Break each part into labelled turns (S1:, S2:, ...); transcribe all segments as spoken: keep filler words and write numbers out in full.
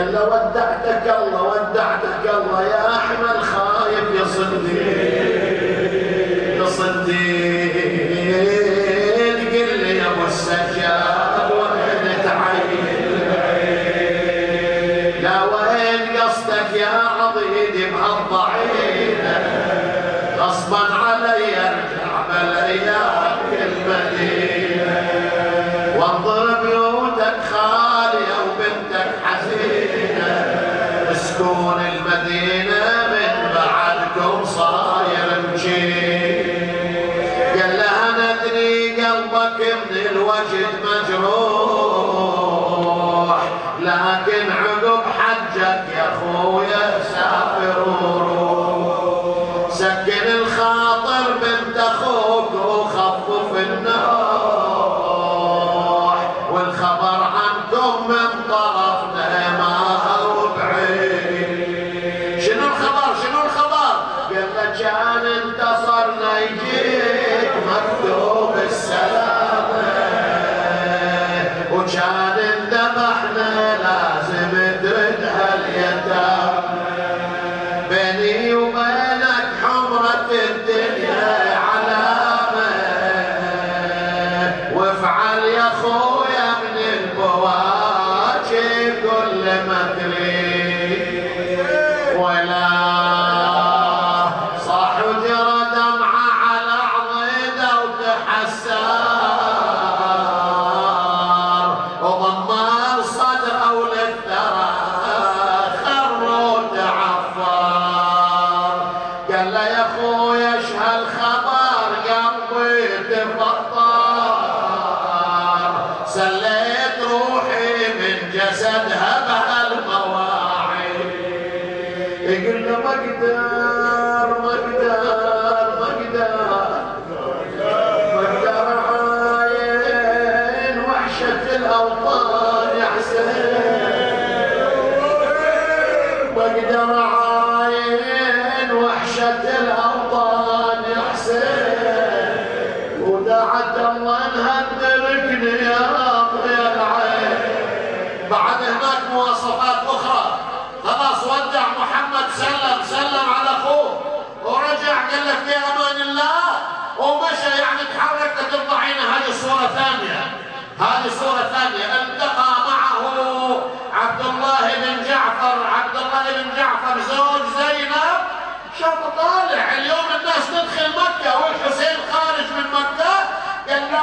S1: قال له ودعتك الله ودعتك الله يا أحمد خايف يا صديق يا صديق قل لي يا أبو السجاد وين تعين لا وين قصدك يا عضيد بهالضعينة غصبا علي ارجع بالايام المدينة وانظر بيوتك خالية وبنتك حزينة مسكون المدينة من بعدكم صاير مجين قال لها ندري قلبك من الوجد مجروح لكن عقب حجك يا اخويا سافر وروح سكن الخاطر بنت اخوك وخفف النوح والخبر عنكم من طرفنا ما هو بعيد شنو الخبر شنو الخبر قال له كان انتصرنا يجيك مكتوب السلامه وكان انذبحنا لازم ترد هاليتامى بيني وبينك حمرة الدنيا علامة وافعل يا خويا من البواجي كل ما تريد ولا صاح وجرى دمعة على عضيدة وتحسر وضمر صدره للثرى خروا تعفر قال له يا اخويا ايش هالخبر قلبي تفطر سليت روحي من جسدها بهالمواعيد يقول له ما اقدر ما اقدر ما اقدر ما اقدر اعاين وحشة الاوطان يا حسين ما اقدر اعاين وحشة الاوطان يا حسين ودعت الله انها تدركني يا ابويا العين بعد هناك مواصفات اخرى خلاص ودع محمد سلم سلم على اخوه ورجع قال لك في امان الله ومشى يعني تحركت الضعينه. هذه صوره ثانيه هذه صوره ثانيه التقى معه عبد الله بن جعفر عبد الله بن جعفر زوج زينب شاف طالع اليوم الناس تدخل مكه والحسين خارج من مكه قال له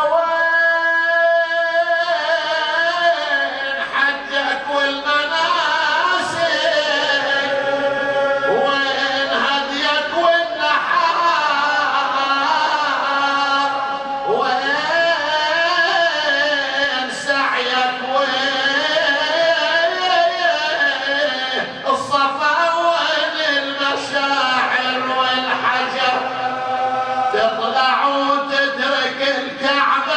S1: وين حجك والمناسك وين هديك والنحار وين سعيك وين الصفا وين المشاعر والحجر تطلع وتدرك الكعبة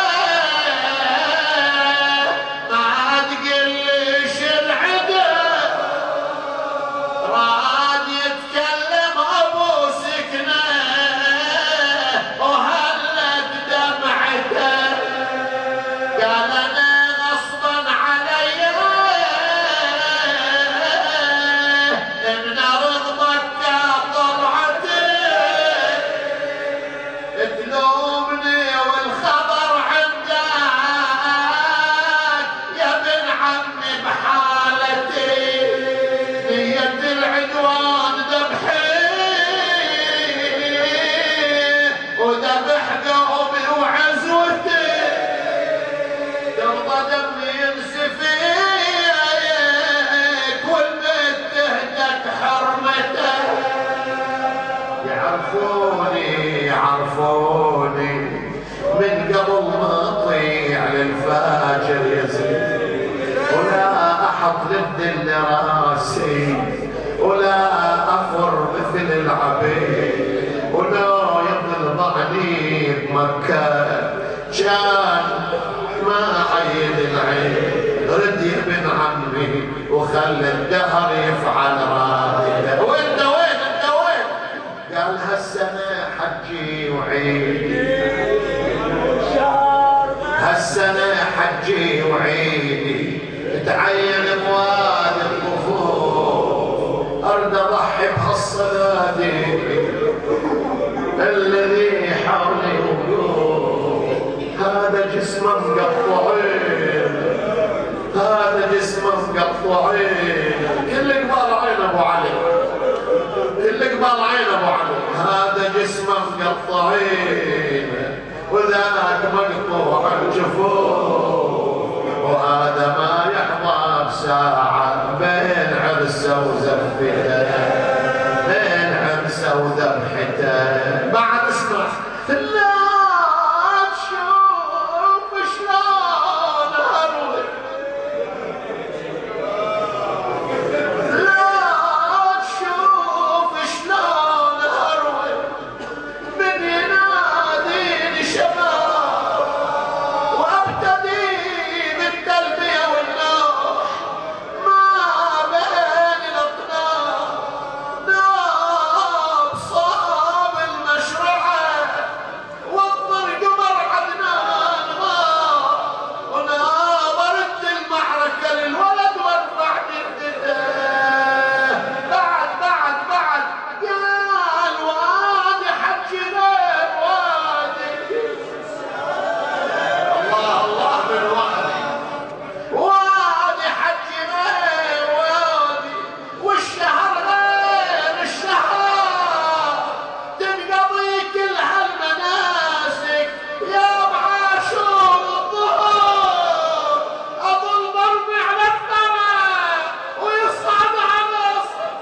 S1: ما تقلش العدا راد يتكلم ابو سكنه وهلت دمعته قال انا غصبا علي من رغبك طلعتي تلومني والخبر عندك يا ابن عمي بحالتي نية العدوان ذبحي وذبح قومي وعزوتي ترضى دمي ينسفيك والبيت تهدك حرمته يعرفوني يعرفوني من قبل ما اطيع للفاجر يزيد ولا احط للذل راسي ولا افر مثل العبيد ولا يضلعني بمكه كان ما عيد العين رد يا ابن عمي وخلي الدهر يفعل راده وانت وين انت وين قال هالسنه حجي وعيدي هالسنه حجي وعيدي تعين بوادي الدين الذي حولي وجوه هذا جسمه مقطعين هذا جسمه مقطعين كل قبال عين ابو علي كل قبال عين ابو علي هذا جسمه مقطعين وذاك مقطوع الجفوف وهذا ما يحظى بساعة بين عرسه وزفته بين عرسه وذبحته بعد اسمع لا تشوف شلون هروي لا تشوف شلون هروي من يناديني شباب وابتدي بالتلبية والنوح ما بين الاطناب ناب صاب المشرعة وانظر قمر عدنان غاب وناظرت المعركة للولد وارفع جدته بعد بعد بعد قال وادي حجي غير وادي الله الله من وادي وادي حجي غير وادي والشهر غير الشهر تنقضي كل هالمناسك يا بعاشور الظهور اظل مرمي على الثرى ويصعد على الصف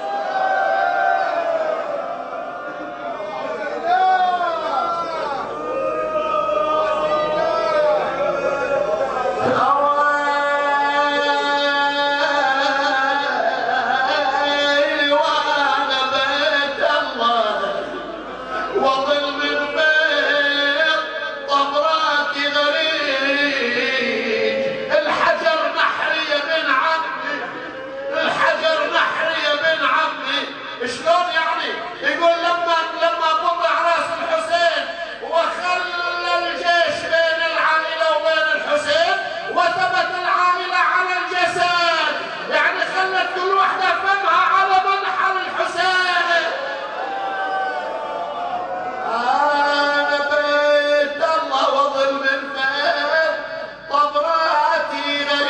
S1: أويلي وأنا بيت الله وظل من بيت طبراتي غريج الحجر نحري يا بن عمي الحجر نحري يا بن عمي شلون يعني يقول لما لما قطع راس الحسين وخلى الجيش بين العائلة وبين الحسين وثبت العائلة على الجسد يعني خلت كل واحدة فمها على منحر الحسين أنا بيت الله وظل من بيت طبراتي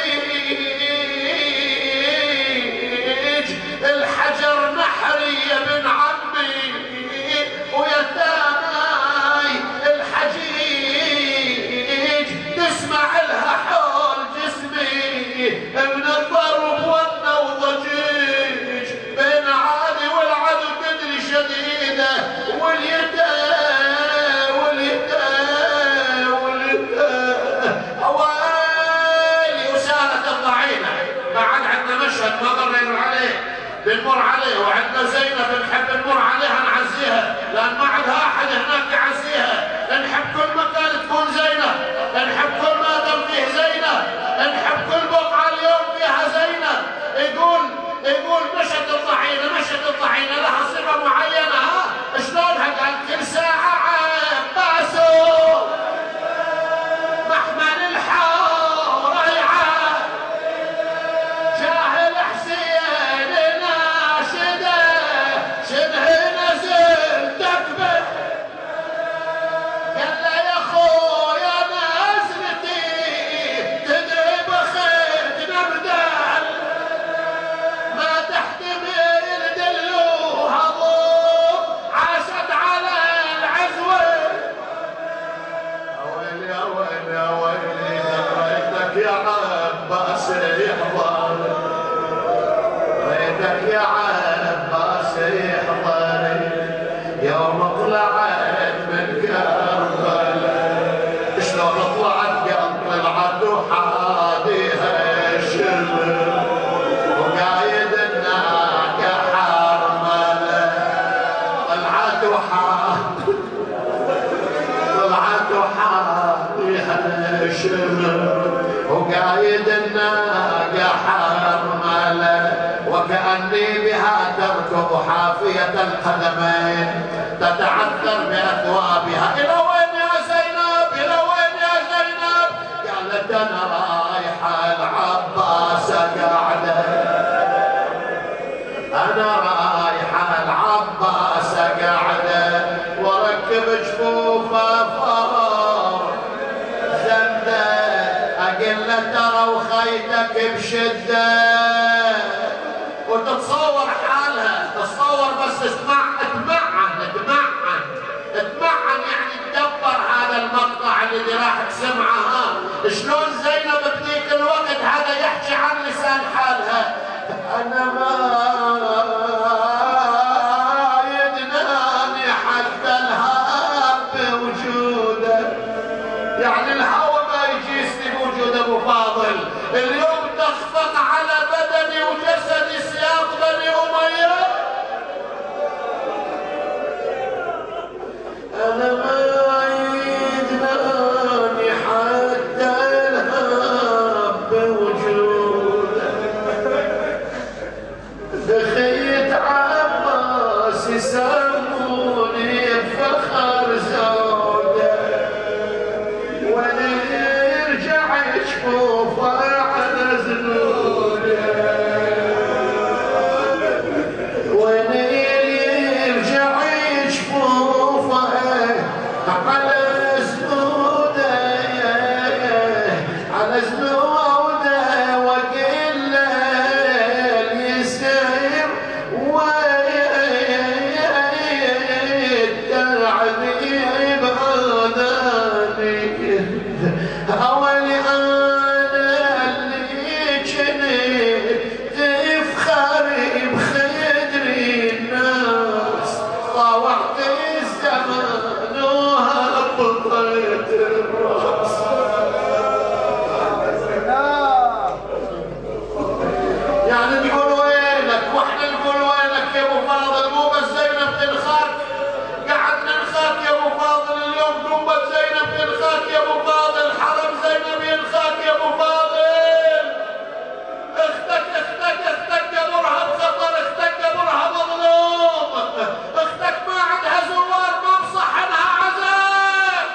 S1: غريج الحجر نحري يا بن عمي ويتاماي الحجيج تسمع لها حول جسمي من الضرب والنوضجيج بين عادي والعدو تدري شديده واليدا واليدا واليدا اويلي وسالت الضعينه بعد عندنا مشهد ما مرينا عليه بنمر عليه وعندنا زينب نحب نمر عليها نعزيها لان ما عندها احد هناك يعزيها نحب كل مكان تكون زينب نحب كل مادام فيه زينب نحب كل بقعه اليوم فيها زينب يقول يقول مشت الضعينه مشت الضعينه لها صفه معينه ها شلونها قال كل ساعه عباسو محمل الحور ريعه جاهل حسين ناشده شبه نزل تكبر قال له يا خويا نزلتي تدري بخيت نبدل ما تحتمل دلوها ضوء عاشت على العزوه اويلي اويلي اويلي ريتك يا عباس يحضر ريتك يا عباس يحضر يوم طلعت من كربلاء شلون طلعت قام طلعت وحاديها الشمل وقايد الناقه حرمله طلعت وحاد طلعت وحاديها الشمل وقايد الناقه حرمله وكأني بها تركض حافية القدمين تتعثر بأثوابها إلى وين يا زينب إلى وين يا زينب قالت أنا رايحة العباس قاعدة أنا رايحة العباس رايتك بشدة وتتصور حالها، تتصور بس اسمع اتمعن اتمعن اتمعن يعني تدبر هذا المقطع اللي راح تسمعها شلون زينب بذيك الوقت هذا يحكي عن لسان حالها. انا ما يدناني حتى الهاب بوجوده، يعني الهوى ما يجيسني بوجود ابو فاضل. اليوم تخفق على بدني وجسدي سياق بني اميه. انا ما يدناني حتى الهاب بوجوده، دخيت عباس يسموني بفخر زوده، وين يرجع يشوفه على زنوده، وين يرجع يشوفه على زنوده على زنوده، وكل ليل يسير ويدعني بأذاني. أولي أنا اللي جنيت تفخري بخدري الناس، طوعت الزمان وهبطت الراس. يعني تقول وينك واحنا نقول وينك يا ابو فاضل؟ مو بس زينب تنخاك، قعد ننخاك يا ابو فاضل اليوم، قوة زينب تنخاك يا ابو فاضل، حرم زينب ينخاك يا ابو فاضل. اختك اختك اختك يا مرهب خطر، اختك يا مرهب مظلوم، اختك ما عندها زوار ما بصحنها عذاب.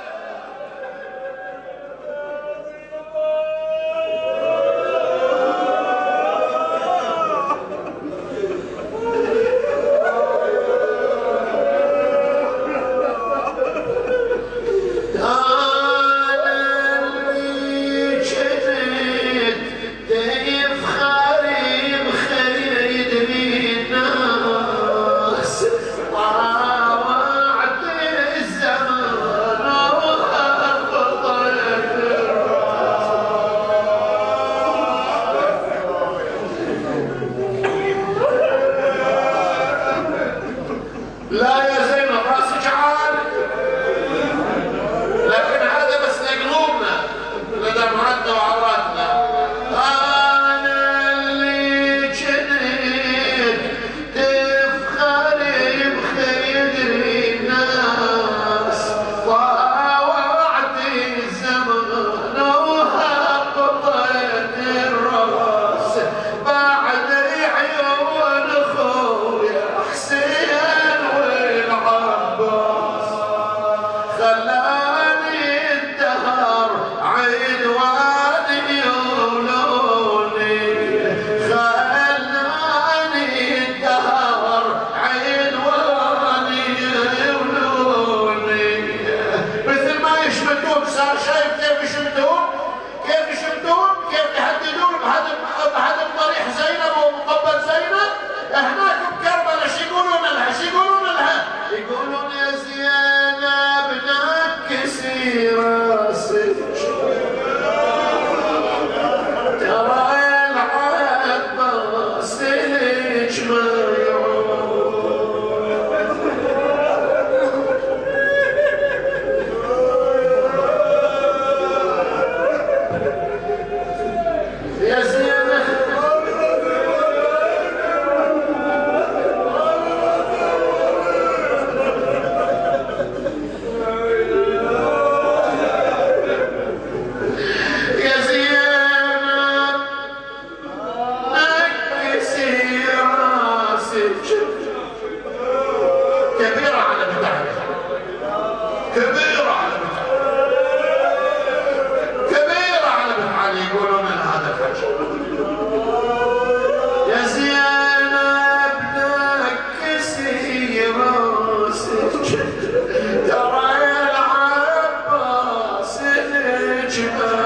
S1: لا يا زينب راسك عالي، لكن هذا بس لقلوبنا لدمعتنا وعراتنا. انا اللي جنيت تفخري بخدري الناس، طاوعت الزمان وهبطت الراس، بعد عيون اخويا حسين والعباس، خلاني الدهر عدواني يولوني، خلاني الدهر عدواني يولوني. مثل ما يشمتون صار شايف كيف يشمتون كيف يشمتون كيف يهددون بهدم بهدم ضريح زينب ومقبل زينب. هناك بكربلاء شو يقولون لها؟ شو يقولون لها؟ يقولون يا زينب نكسي راسك، ترى العباس لك ميعون. يا زينب يا زينب نكسي راسك، كبيرة على بتاعك، كبيرة على بتاعك، كبيرة على بتاعك. يقولون هذا الحكي. يا زينب نكسي راسك، ترى العباس لك